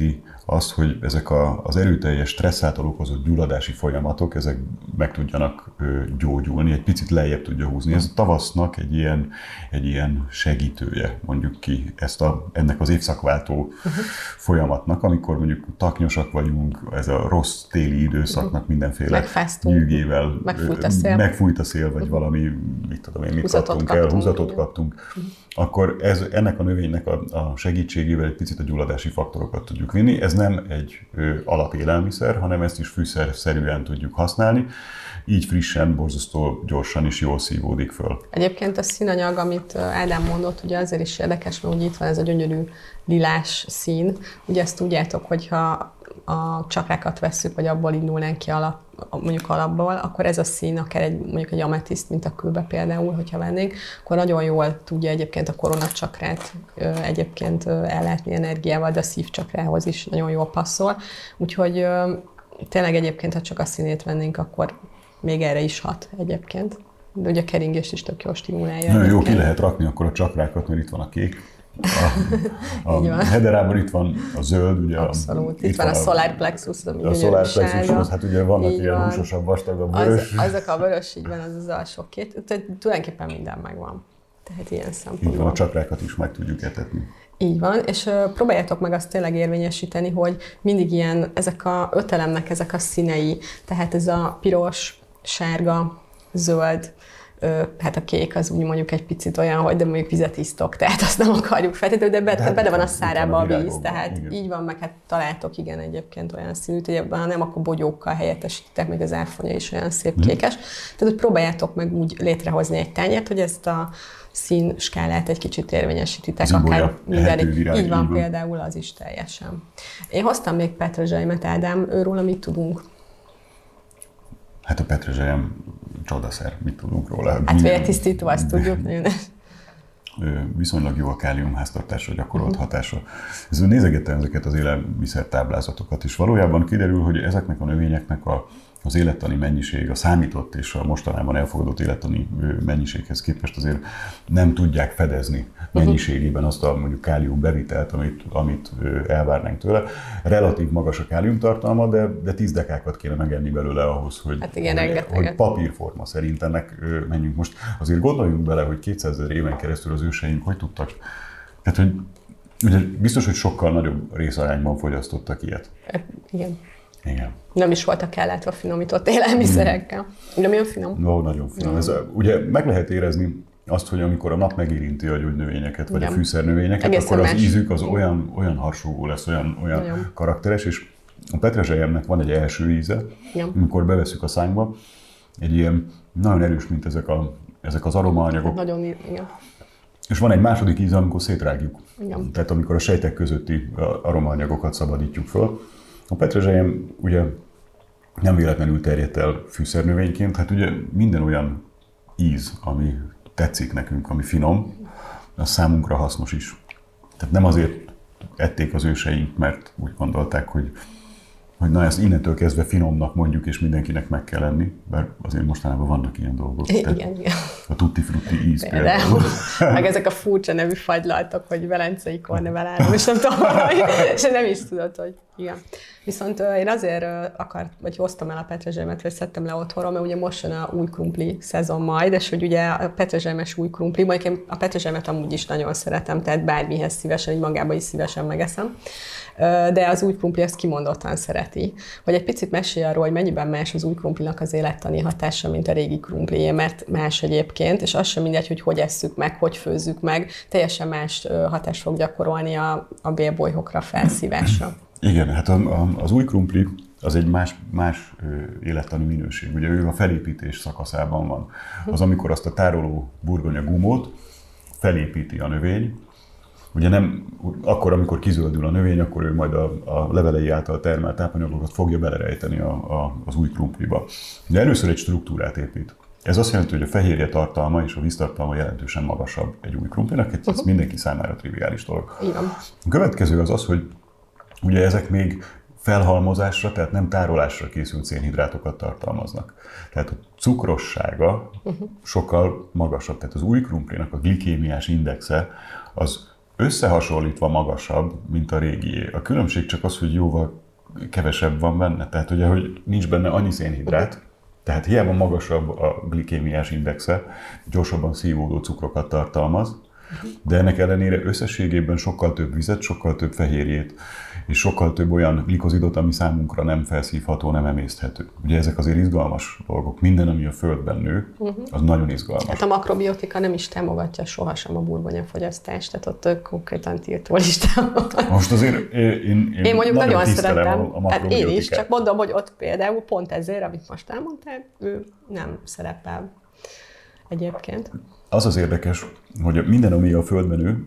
az, hogy ezek a, az erőteljes stressz által okozott gyulladási folyamatok, ezek meg tudjanak ö, gyógyulni, egy picit lejjebb tudja húzni. Ez a tavasznak egy ilyen, egy ilyen segítője, mondjuk ki, ezt a, ennek az évszakváltó uh-huh. folyamatnak, amikor mondjuk taknyosak vagyunk, ez a rossz téli időszaknak uh-huh. mindenféle nyűgével, megfújt a szél, megfújt a szél vagy uh-huh. valami, mit tudom én, mit húzatot kaptunk kaptunk, el, húzatot igen. kaptunk, uh-huh. akkor ez, ennek a növénynek a, a segítségével egy picit a gyulladási faktorokat tudjuk vinni. Ez nem egy ö, alapélelmiszer, hanem ezt is fűszerszerűen tudjuk használni. Így frissen, borzasztó gyorsan is jól szívódik föl. Egyébként a színanyag, amit Ádám mondott, ugye azért is érdekes, mert ugye itt van ez a gyönyörű lilás szín. Ugye ezt tudjátok, hogyha a csakrákat vesszük, vagy abból indulnánk ki alap, mondjuk alapból, akkor ez a szín, akár egy, mondjuk egy ametiszt, mint a kőbe például, hogyha vennénk, akkor nagyon jól tudja egyébként a koronacsakrát egyébként ellátni energiával, de a szívcsakrához is nagyon jól passzol. Úgyhogy tényleg egyébként, ha csak a színét vennénk, akkor még erre is hat egyébként. De ugye a keringést is tök jól stimulálja. Nagyon jó, ki lehet rakni akkor a csakrákat, mert itt van a kék. A, a hederában itt van a zöld, ugye. Abszolút. Itt, itt van a, a solar plexus, ami a solar plexus, hát ugye vannak így ilyen van. Húsosabb, vastagabb, vörös. Az, azok a vörös, így van, az az alsó két. Tehát tulajdonképpen minden megvan. Tehát ilyen szempontból. Így van, a csakrákat is meg tudjuk etetni. Így van, és uh, próbáljátok meg azt tényleg érvényesíteni, hogy mindig ilyen, ezek a öt elemnek ezek a színei, tehát ez a piros, sárga, zöld, ö, hát a kék az úgy mondjuk egy picit olyan, hogy de mondjuk vizet isztok, tehát azt nem akarjuk feltétlenül, de, be, de bele van a szárába a víz, tehát igen. Így van, meg hát találtok igen egyébként olyan színűt, hogy ha nem, akkor bogyókkal helyettesítitek, még az árfonya is olyan szép kékes. Tehát, hogy próbáljátok meg úgy létrehozni egy tányért, hogy ezt a színskálát egy kicsit érvényesítitek, Zibolya, akár minden. Virág, így van, így van, például az is teljesen. Én hoztam még petrezselymet, Ádám, őről mit tudunk? Hát a petrezselyem csodaszer, mit tudunk róla? Hát vértisztító, azt tudjuk. Viszonylag jó a kálium háztartásra gyakorolt uh-huh. hatása. Ez nézegettem ezeket az élelmiszer táblázatokat, és valójában kiderül, hogy ezeknek a növényeknek a az élettani mennyiség, a számított és a mostanában elfogadott élettani mennyiséghez képest azért nem tudják fedezni mennyiségében azt a mondjuk kálium bevitelt, amit, amit elvárnánk tőle. Relatív magas a kálium tartalma, de, de tíz dekákat kéne megenni belőle ahhoz, hogy, hát igen, hogy, hogy papírforma szerint ennek menjünk. Most azért gondoljunk bele, hogy kétszázezer éven keresztül az őseink hogy tudtak. Tehát, hogy ugye biztos, hogy sokkal nagyobb részarányban fogyasztottak ilyet. Igen. Igen. Nem is voltak ellátva finomított élelmiszerekkel. De milyen finom? No, nagyon finom. No. Ez, ugye meg lehet érezni azt, hogy amikor a nap megérinti a gyógynövényeket, vagy igen. a fűszernövényeket, egészen akkor az más. Ízük az olyan, olyan harsogó lesz, olyan, olyan karakteres, és a petrezselyemnek van egy első íze, igen. amikor bevesszük a szánkba, egy ilyen nagyon erős, mint ezek, a, ezek az aromaanyagok. Nagyon, igen. És van egy második íze, amikor szétrágjuk. Igen. Tehát amikor a sejtek közötti aromaanyagokat szabadítjuk föl. A petrezselyem ugye nem véletlenül terjedt el fűszernövényként, hát ugye minden olyan íz, ami tetszik nekünk, ami finom, az számunkra hasznos is. Tehát nem azért ették az őseink, mert úgy gondolták, hogy, hogy na ezt innentől kezdve finomnak mondjuk, és mindenkinek meg kell lenni, mert azért mostanában vannak ilyen dolgok. Igen, igen. A tutti frutti íz például. például. Meg ezek a furcsa nevű fagylaltok, hogy velencei kornevelálom, és nem tudom, hogy, és nem is tudod, hogy igen. Viszont uh, én azért uh, akart, vagy hoztam el a petrezselymet, vagy szedtem le otthonról, mert ugye most jön a új krumpli szezon majd, és hogy ugye a petrezselymes új krumpli, majd én a petrezselymet amúgy is nagyon szeretem, tehát bármihez szívesen, így magába is szívesen megeszem. Uh, de az új krumpli ezt kimondottan szereti. Hogy egy picit mesélj arról, hogy mennyiben más az új krumplinak az élettani hatása, mint a régi krumplié, mert más egyébként, és az sem mindegy, hogy hogy esszük meg, hogy főzzük meg, teljesen más uh, hatást fog gyakorolni a, a bélbolyhokra, felszívásra. Igen, hát az új krumpli az egy más, más élettani minőség. Ugye ő a felépítés szakaszában van. Az, amikor azt a tároló burgonya gumót felépíti a növény. Ugye nem akkor, amikor kizöldül a növény, akkor ő majd a, a levelei által termelt tápanyagokat fogja belerejteni a, a, az új krumpliba. De először egy struktúrát épít. Ez azt jelenti, hogy a fehérje tartalma és a víztartalma jelentősen magasabb egy új krumplinak, ez uh-huh. mindenki számára triviális dolog. Igen. A következő az az, hogy ugye ezek még felhalmozásra, tehát nem tárolásra készült szénhidrátokat tartalmaznak. Tehát a cukrossága uh-huh. sokkal magasabb. Tehát az új krumplinak a glikémiás indexe az összehasonlítva magasabb, mint a régié. A különbség csak az, hogy jóval kevesebb van benne. Tehát ugye, hogy nincs benne annyi szénhidrát, tehát hiába magasabb a glikémiás indexe, gyorsabban szívódó cukrokat tartalmaz, de ennek ellenére összességében sokkal több vizet, sokkal több fehérjét, és sokkal több olyan glikozidot, ami számunkra nem felszívható, nem emészthető. Ugye ezek azért izgalmas dolgok. Minden, ami a földben nő, az nagyon izgalmas. Hát a makrobiotika nem is támogatja sohasem a burgonyafogyasztást, tehát ott konkrétan tiltó listán van. Most azért én, én, én mondjuk nagyon, nagyon szeretem, a, a hát én is, csak mondom, hogy ott például pont ezért, amit most elmondtál, ő nem szerepel egyébként. Az az érdekes, hogy minden, ami a földben nő,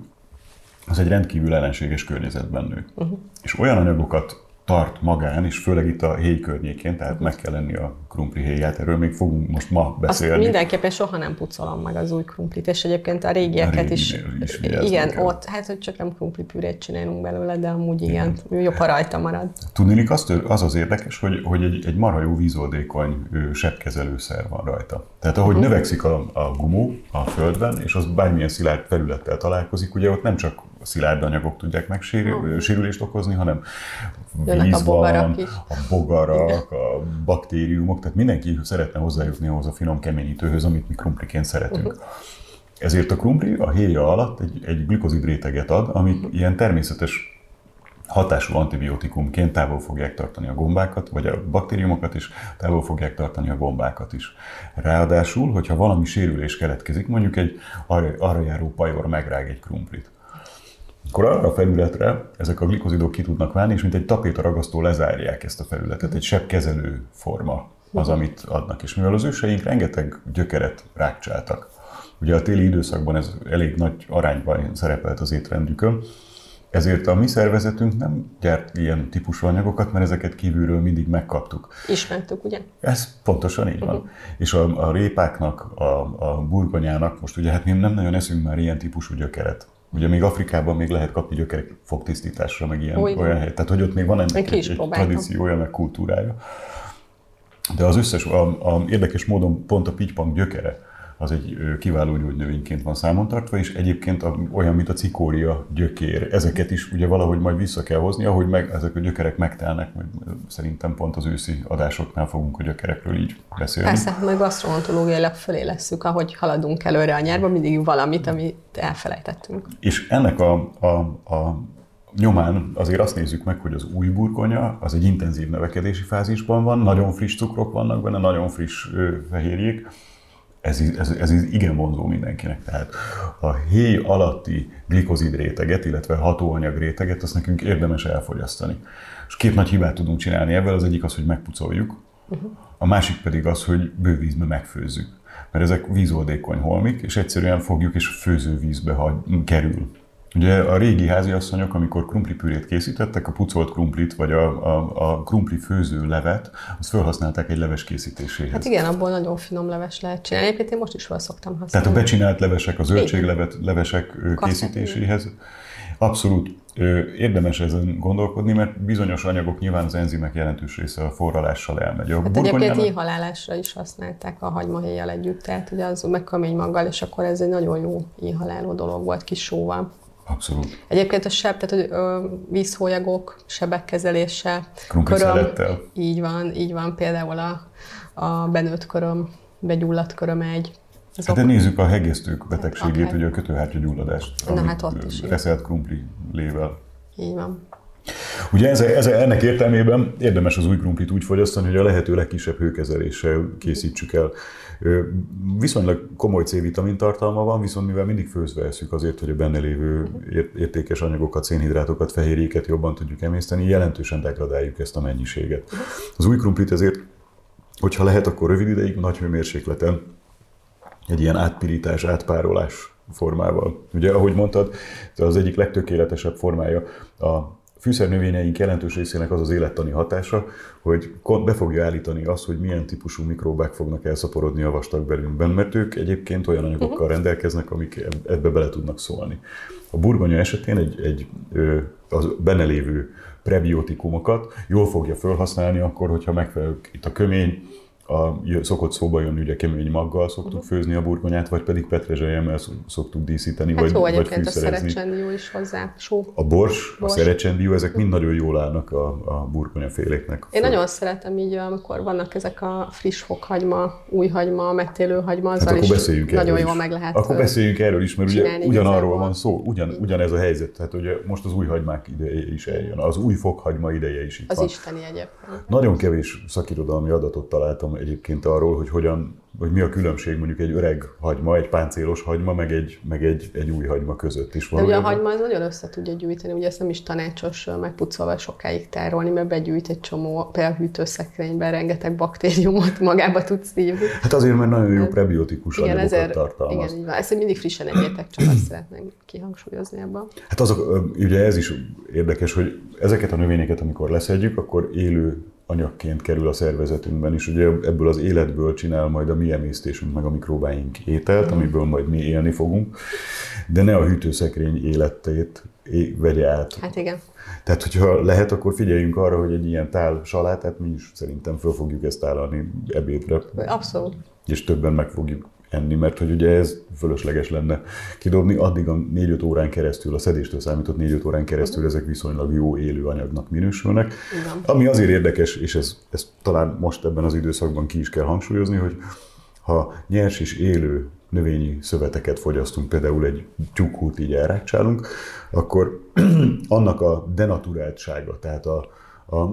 az egy rendkívül ellenséges környezetben nő. Uh-huh. És olyan anyagokat tart magán, és főleg itt a héj környékén, tehát uh-huh. meg kell lenni a krumpli héját, erről még fogunk most ma beszélni. Azt mindenképpen soha nem pucolom meg az új krumplit, és egyébként a régieket a is, is igen, kell. Ott, hát hogy csak nem krumpli pürét csinálunk belőle, de amúgy igen, igen. jobb, ha rajta marad. Tudnélik, az, az az érdekes, hogy, hogy egy, egy marha jó vízoldékony sebkezelőszer van rajta. Tehát ahogy uh-huh. növekszik a, a gumó a földben, és az bármilyen szilárd felülettel találkozik, ugye ott nem csak a szilárd anyagok tudják megsérülést okozni, hanem víz a bogarak van, is. a bogarak, a baktériumok, tehát mindenki szeretne hozzájutni ahhoz a finom keményítőhöz, amit mi krumpliként szeretünk. Uh-huh. Ezért a krumpli a héja alatt egy, egy glikozid réteget ad, amit uh-huh. ilyen természetes hatású antibiotikumként távol fogják tartani a gombákat, vagy a baktériumokat is, távol fogják tartani a gombákat is. Ráadásul, hogyha valami sérülés keletkezik, mondjuk egy arra járó pajor megrág egy krumplit, akkor arra a felületre ezek a glikozidok ki tudnak válni, és mint egy tapétaragasztó lezárják ezt a felületet. Egy sebkezelő forma az, amit adnak. És mivel az őseink rengeteg gyökeret rákcsáltak, ugye a téli időszakban ez elég nagy arányban szerepelt az étrendjükön, ezért a mi szervezetünk nem gyárt ilyen típusú anyagokat, mert ezeket kívülről mindig megkaptuk. Ismertük, ugye? Ez pontosan így van. Uh-huh. És a, a répáknak, a, a burgonyának, most ugye hát mi nem nagyon eszünk már ilyen típusú gyökeret. Ugye még Afrikában még lehet kapni gyökerek fogtisztításra, meg ilyen Olyan. olyan hely. Tehát, hogy ott még van ennek egy, egy tradíciója, meg kultúrája. De az összes, a, a érdekes módon pont a pittypang gyökere, az egy kiváló gyógynövényként van számon tartva, és egyébként olyan, mint a cikória gyökér. Ezeket is ugye valahogy majd vissza kell hozni, ahogy meg, ezek a gyökerek megtelnek, majd szerintem pont az őszi adásoknál fogunk a gyökerekről így beszélni. Persze, majd gasztrontológiailag fölé leszünk, ahogy haladunk előre a nyárba, mindig valamit, amit elfelejtettünk. És ennek a, a, a nyomán azért azt nézzük meg, hogy az új burgonya az egy intenzív növekedési fázisban van, nagyon friss cukrok vannak benne, nagyon friss ö, fehérjék. Ez, ez, ez igen vonzó mindenkinek. Tehát a héj alatti glikozid réteget, illetve hatóanyag réteget, azt nekünk érdemes elfogyasztani. És két nagy hibát tudunk csinálni ebben, az egyik az, hogy megpucoljuk, uh-huh. a másik pedig az, hogy bővízbe megfőzzük. Mert ezek vízoldékony holmik, és egyszerűen fogjuk és főzővízbe hagy, kerül. Ugye a régi háziasszonyok, amikor krumplipürét készítettek, a pucolt krumplit, vagy a, a, a krumpli főző levet, azt felhasználták egy leves készítéséhez. Hát igen, abból nagyon finom leves lehet csinálni. Egyébként én most is fel szoktam használni. Tehát a becsinált levesek, a zöldséglevet levesek készítéséhez abszolút érdemes ezen gondolkodni, mert bizonyos anyagok, nyilván az enzimek jelentős része a forralással elmegy. A hát egyébként íhalálásra is használták a hagymahéjjal együtt, tehát ugye az meg kaménymaggal, és akkor ez egy nagyon jó íhaláló dolog volt kis sóval. Abszolút. Egyébként a seb, tehát hogy ö, vízhólyagok, sebek kezelése, köröm, így van, így van, például a, a benőtt köröm, begyulladt köröm egy. Hát de nézzük a hegesztők betegségét, okay. ugye a kötőhártyagyulladást, Na hát ott is reszelt krumpli lével. Így van. Ugye ez, ez, ennek értelmében érdemes az új krumplit úgy fogyasztani, hogy a lehető legkisebb hőkezeléssel készítsük el. Viszonylag komoly C-vitamin tartalma van, viszont mivel mindig főzve eszük azért, hogy a benne lévő értékes anyagokat, szénhidrátokat, fehérjéket jobban tudjuk emészteni, jelentősen degradáljuk ezt a mennyiséget. Az új krumplit ezért, hogyha lehet, akkor rövid ideig, nagy hőmérsékleten egy ilyen átpirítás, átpárolás formával. Ugye, ahogy mondtad, az egyik legtökéletesebb formája a fűszernövényeink jelentős részének az az élettani hatása, hogy be fogja állítani azt, hogy milyen típusú mikróbák fognak elszaporodni a vastagbelünkben, mert ők egyébként olyan anyagokkal rendelkeznek, amik ebbe bele tudnak szólni. A burgonya esetén egy, egy az benne lévő prebiotikumokat jól fogja felhasználni akkor, hogyha megfelelő itt a kömény, a, szokott szóba jönni, ugye kemény maggal szoktuk uh-huh. főzni a burgonyát, vagy pedig petrezselyemmel szoktuk díszíteni, hát vagy, jó, vagy egyébként fűszerezni. A szerecsendió is hozzá, só. A bors, bors. a szerecsendió, ezek mind nagyon jól állnak a, a burgonyaféléknek. Én nagyon szeretem így, amikor vannak ezek a friss fokhagyma, új hagyma, megtélő hagyma, azzal hát is nagyon jól meg lehet. Akkor beszéljünk erről is, mert ugye ugyanarról van szó, ugyan, ugyanez a helyzet. Tehát ugye most az új hagymák ideje is eljön, az új fokhagyma ideje is itt az van. Az isteni egyébként. Nagyon kevés szakirodalmi adatot találtam egyébként arról, hogy hogyan, hogy mi a különbség mondjuk egy öreg hagyma, egy páncélos hagyma, meg egy, meg egy, egy új hagyma között is. De ugye a hagyma az nagyon össze tudja gyűjteni, ugye ezt nem is tanácsos megpucolva sokáig tárolni, mert begyűjt egy csomó, például hűtőszekrényben rengeteg baktériumot magába tudsz szívni. Hát azért, mert nagyon jó prebiotikus igen, anyagokat ezért, tartalmaz. Igen, így van. Ezt mindig frissen egyétek, csak azt szeretném kihangsúlyozni ebben. Hát azok, ugye ez is érdekes, hogy ezeket a növényeket, amikor leszedjük, akkor élő anyagként kerül a szervezetünkben is. Ugye ebből az életből csinál majd a mi emésztésünk, meg a mikrobáink ételt, amiből majd mi élni fogunk, de ne a hűtőszekrény életét vegye át. Hát igen. Tehát, hogyha lehet, akkor figyeljünk arra, hogy egy ilyen tál salátát mi is szerintem föl fogjuk ezt állani ebédre. Abszolút. És többen meg fogjuk enni, mert hogy ugye ez fölösleges lenne kidobni, addig a négy-öt órán keresztül, a szedéstől számított négy-öt órán keresztül ezek viszonylag jó élő anyagnak minősülnek. Igen. Ami azért érdekes, és ez, ez talán most ebben az időszakban ki is kell hangsúlyozni, hogy ha nyers és élő növényi szöveteket fogyasztunk, például egy tyúkhút így elrákcsálunk, akkor annak a denaturáltsága, tehát a, a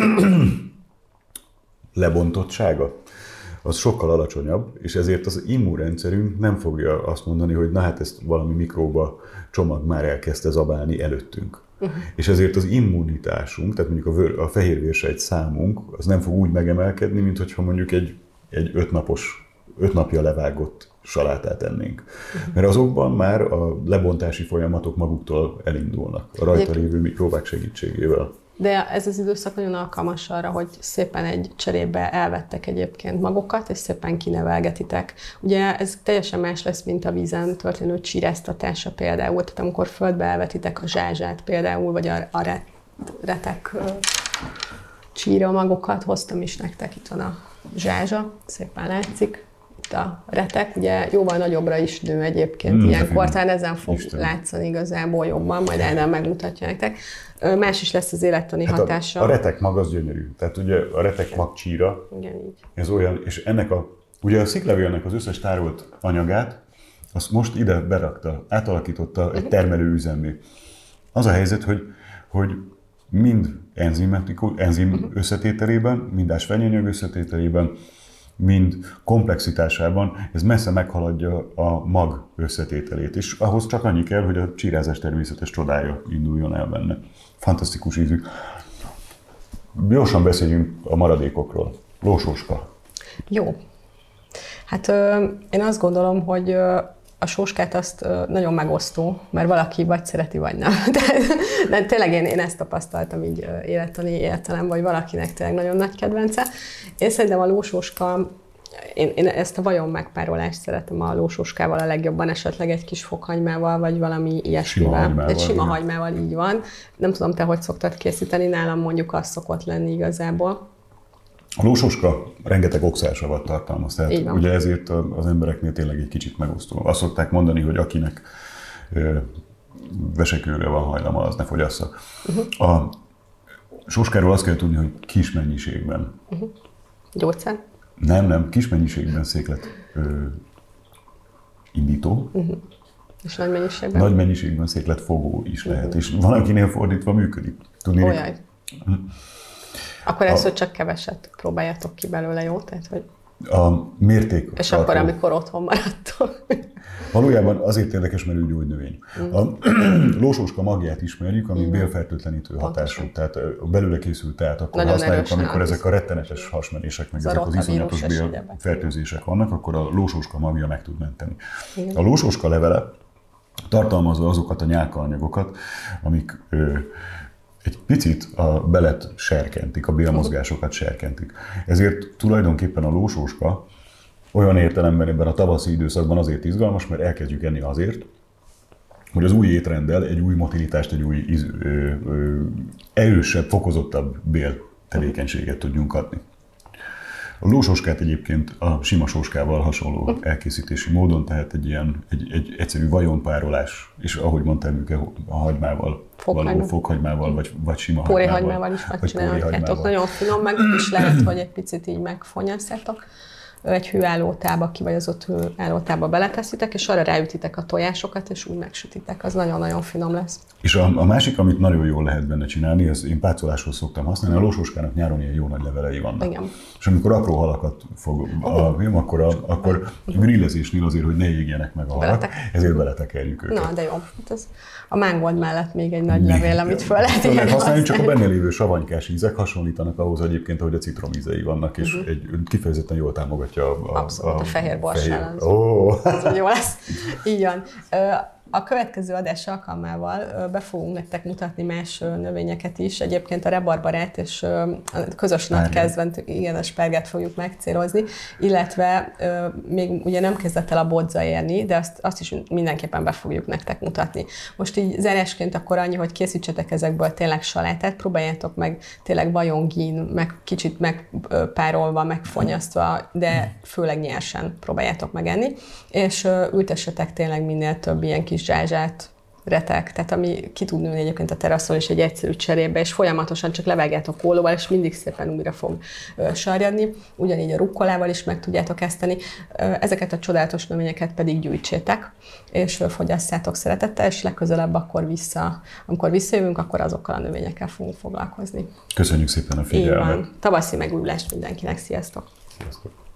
lebontottsága, az sokkal alacsonyabb, és ezért az immunrendszerünk nem fogja azt mondani, hogy na hát ezt valami mikróba csomag már elkezdte zabálni előttünk. Uh-huh. És ezért az immunitásunk, tehát mondjuk a, vör, a fehérvérsejt számunk, az nem fog úgy megemelkedni, mint hogyha mondjuk egy, egy ötnapos, öt napja levágott salátát ennénk. Uh-huh. Mert azokban már a lebontási folyamatok maguktól elindulnak, a rajta lévő mikróbák segítségével. De ez az időszak nagyon alkalmas arra, hogy szépen egy cserébe elvettek egyébként magokat, és szépen kinevelgetitek. Ugye ez teljesen más lesz, mint a vízen történő csíráztatása például. Tehát amikor földbe elvetitek a zsázsát például, vagy a, a retek csíra magokat, hoztam is nektek, itt van a zsázsa, szépen látszik. Itt a retek, ugye jóval nagyobbra is nő egyébként, mm, ilyenkor talán ezen fog Isten. látszani igazából jobban, majd Ádám megmutatja nektek. Más is lesz az élettani hát hatása. A, a retek mag az gyönyörű. Tehát ugye a retek mag csíra, igen, így. Ez olyan, és ennek a, ugye a sziklevélnek az összes tárolt anyagát, azt most ide berakta, átalakította egy termelőüzemmé. Az a helyzet, hogy, hogy mind enzim összetételében, mind ásványanyag összetételében, mind komplexitásában ez messze meghaladja a mag összetételét, és ahhoz csak annyi kell, hogy a csírázás természetes csodája induljon el benne. Fantasztikus ízű. Gyorsan beszéljünk a maradékokról. Lósóska. Jó. Hát ö, én azt gondolom, hogy ö, a sóskát azt ö, nagyon megosztó, mert valaki vagy szereti, vagy nem. De, de tényleg én, én ezt tapasztaltam így ö, élettani értelemben, hogy valakinek tényleg nagyon nagy kedvence. Én szerintem a lósóska, én, én ezt a vajon megpárolást szeretem a lósóskával a legjobban, esetleg egy kis fokhagymával, vagy valami ilyesmivel. Sima egy sima igen. hagymával, így van. Nem tudom, te hogy szoktad készíteni, nálam mondjuk az szokott lenni igazából. A lósóska rengeteg oxálsavat tartalmaz, tehát ugye ezért az embereknél tényleg egy kicsit megosztó. Azt szokták mondani, hogy akinek ö, vesekőre van hajlama, az ne fogyassza. Uh-huh. A sóskáról azt kell tudni, hogy kis mennyiségben. Uh-huh. Gyógyszer? Nem, nem, kis mennyiségben széklet ö, indító. Uh-huh. És nagy mennyiségben? Nagy mennyiségben széklet fogó is lehet, uh-huh. és van, akinél fordítva működik. Tudni, Olyaj. Akkor ezt, a, hogy csak keveset próbáljátok ki belőle, jó? Tehát, hogy... A mérték. És akkor, amikor otthon maradtok. Valójában azért érdekes, mert ő gyógynövény. Mm. A lósóska magját ismerjük, ami mm. bélfertőtlenítő hatású. Tehát a belőle készült teát akkor nagyon használjuk, amikor ezek a rettenetes hasmenések, meg ezek az iszonyatos bélfertőzések vannak, akkor a lósóska magja meg tud menteni. Igen. A lósóska levele tartalmazza azokat a nyálkaanyagokat, amik ö, egy picit a belet serkentik, a bélmozgásokat serkentik. Ezért tulajdonképpen a lósóska olyan értelemben ebben a tavaszi időszakban azért izgalmas, mert elkezdjük enni azért, hogy az új étrenddel egy új motilitást, egy új íz, ö, ö, erősebb, fokozottabb béltevékenységet tudjunk adni. A lósoskát egyébként a sima soskával hasonló elkészítési módon, tehát egy ilyen egy, egy egyszerű vajonpárolás, és ahogy mondtam, ők a hagymával, Fokhagyma. való fokhagymával, vagy, vagy sima Póri hagymával. hagymával is megcsinálhatjátok. Nagyon finom, meg is lehet, hogy egy picit így megfonyasztjátok. Egy hőállótába, kivajozott hőállótába beleteszitek, és arra ráütitek a tojásokat, és úgy megsütitek. Az nagyon-nagyon finom lesz. És a, a másik, amit nagyon jól lehet benne csinálni, az én pácoláshoz szoktam használni, a lósoskának nyáron ilyen jó nagy levelei vannak. Igen. És amikor apró halakat fog, a, akkor, a, akkor a grillezésnél azért, hogy ne égjenek meg a halak, ezért beletekerjük őket. Na, de jó. Ez a mángold mellett még egy nagy levél, amit föl lehet ilyen használni. Csak a benne lévő savanykás ízek hasonlítanak ahhoz egyébként, ahogy a citromízei vannak, és uh-huh. egy kifejezetten jól támogatja a, a, Abszolút, a, a fehér borsál. Oh. Az jó lesz. Így van. A következő adás alkalmával be fogunk nektek mutatni más növényeket is. Egyébként a rebarbarát és a közös nagykezdben, igen, a spárgát fogjuk megcélozni, illetve még ugye nem kezdett el a bodza érni, de azt, azt is mindenképpen be fogjuk nektek mutatni. Most így zárásként akkor annyi, hogy készítsetek ezekből tényleg salátát, próbáljátok meg tényleg vajongin, meg kicsit megpárolva, megfonyasztva, de főleg nyersen próbáljátok megenni, és ültessetek tényleg minél több ilyen kis zsázsát, retek, tehát ami ki tud nőni egyébként a teraszon is egy egyszerű cserébe, és folyamatosan csak levágjátok kólóval, és mindig szépen újra fog ö, sarjadni. Ugyanígy a rukkolával is meg tudjátok ezt tenni. Ezeket a csodálatos növényeket pedig gyűjtsétek, és fogyasszátok szeretettel, és legközelebb akkor vissza, amikor visszajövünk, akkor azokkal a növényekkel fogunk foglalkozni. Köszönjük szépen a figyelmet! Tavaszi megújulást mindenkinek, sziasztok! Sziasztok!